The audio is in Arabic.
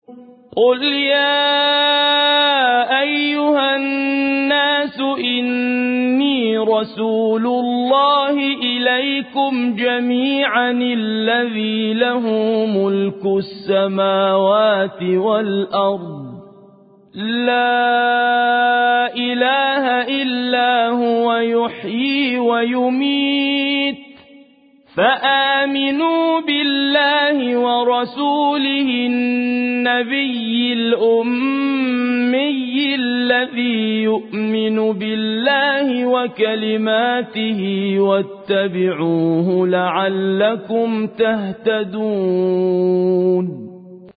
قل يا أيها الناس إني رسول الله إليكم جميعا الذي له ملك السماوات والأرض لا إله إلا هو يحيي ويميت فآمنوا بالله ورسوله النبي الأمي الذي يؤمن بالله وكلماته واتبعوه لعلكم تهتدون